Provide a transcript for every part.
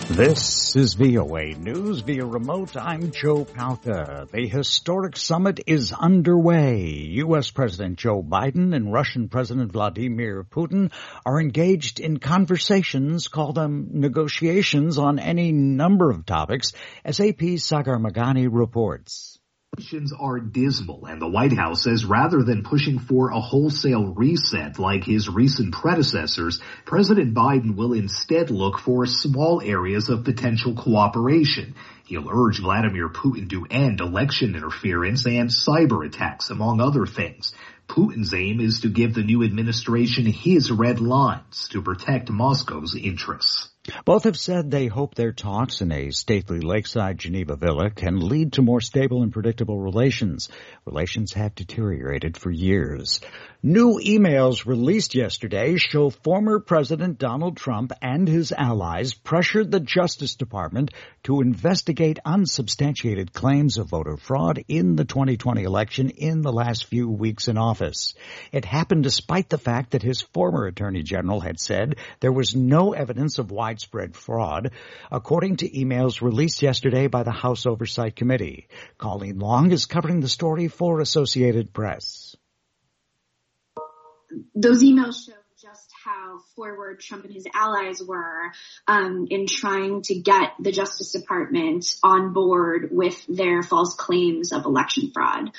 This is VOA News via remote. I'm Joe Palca. The historic summit is underway. U.S. President Joe Biden and Russian President Vladimir Putin are engaged in conversations, call them negotiations, on any number of topics, as AP's Sagar Meghani reports. Conditions are dismal, and the White House says rather than pushing for a wholesale reset like his recent predecessors, President Biden will instead look for small areas of potential cooperation. He'll urge Vladimir Putin to end election interference and cyber attacks, among other things. Putin's aim is to give the new administration his red lines to protect Moscow's interests. Both have said they hope their talks in a stately lakeside Geneva villa can lead to more stable and predictable relations. Relations have deteriorated for years. New emails released yesterday show former President Donald Trump and his allies pressured the Justice Department to investigate unsubstantiated claims of voter fraud in the 2020 election in the last few weeks in office. It happened despite the fact that his former Attorney General had said there was no evidence of widespread fraud, according to emails released yesterday by the House Oversight Committee. Colleen Long is covering the story for Associated Press. Those emails show just how forward Trump and his allies were in trying to get the Justice Department on board with their false claims of election fraud.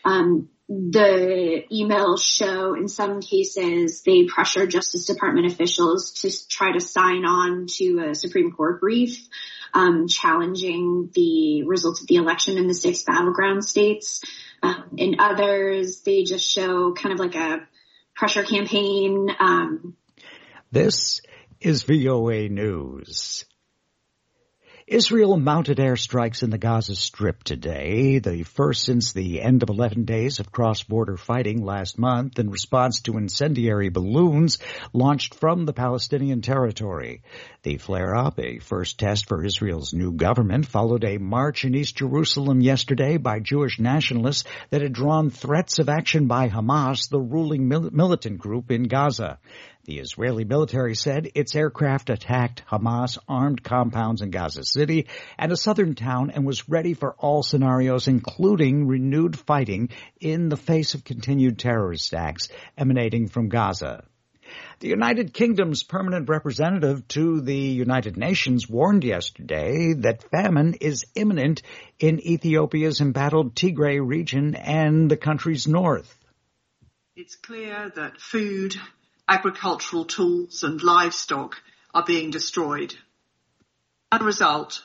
The emails show in some cases they pressure Justice Department officials to try to sign on to a Supreme Court brief challenging the results of the election in the 6 battleground states. In others, they just show kind of like a pressure campaign. This is VOA News. Israel mounted airstrikes in the Gaza Strip today, the first since the end of 11 days of cross-border fighting last month in response to incendiary balloons launched from the Palestinian territory. The flare-up, a first test for Israel's new government, followed a march in East Jerusalem yesterday by Jewish nationalists that had drawn threats of action by Hamas, the ruling militant group in Gaza. The Israeli military said its aircraft attacked Hamas armed compounds in Gaza City and a southern town and was ready for all scenarios, including renewed fighting in the face of continued terrorist acts emanating from Gaza. The United Kingdom's permanent representative to the United Nations warned yesterday that famine is imminent in Ethiopia's embattled Tigray region and the country's north. It's clear that food, agricultural tools and livestock are being destroyed. As a result,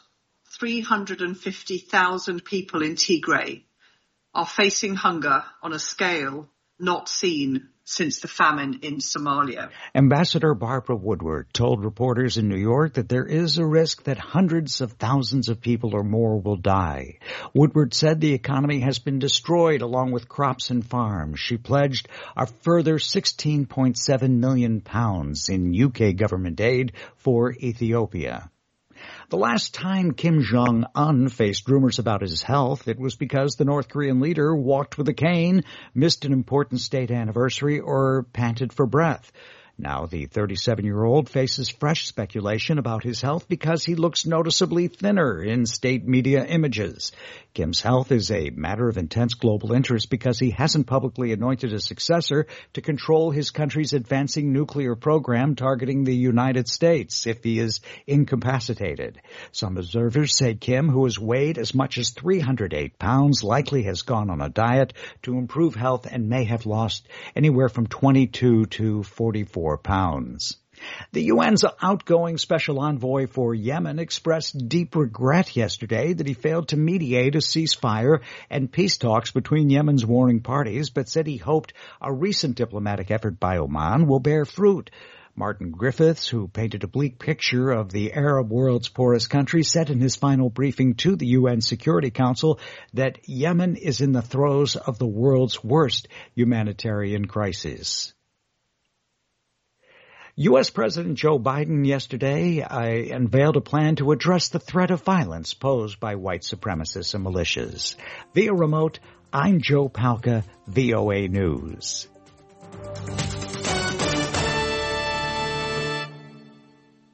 350,000 people in Tigray are facing hunger on a scale not seen since the famine in Somalia. Ambassador Barbara Woodward told reporters in New York that there is a risk that hundreds of thousands of people or more will die. Woodward said the economy has been destroyed along with crops and farms. She pledged a further £16.7 million in UK government aid for Ethiopia. The last time Kim Jong-un faced rumors about his health, it was because the North Korean leader walked with a cane, missed an important state anniversary, or panted for breath. Now the 37-year-old faces fresh speculation about his health because he looks noticeably thinner in state media images. Kim's health is a matter of intense global interest because he hasn't publicly anointed a successor to control his country's advancing nuclear program targeting the United States if he is incapacitated. Some observers say Kim, who has weighed as much as 308 pounds, likely has gone on a diet to improve health and may have lost anywhere from 22 to 44 pounds. The UN's outgoing special envoy for Yemen expressed deep regret yesterday that he failed to mediate a ceasefire and peace talks between Yemen's warring parties, but said he hoped a recent diplomatic effort by Oman will bear fruit. Martin Griffiths, who painted a bleak picture of the Arab world's poorest country, said in his final briefing to the UN Security Council that Yemen is in the throes of the world's worst humanitarian crisis. U.S. President Joe Biden yesterday unveiled a plan to address the threat of violence posed by white supremacists and militias. Via remote, I'm Joe Palca, VOA News.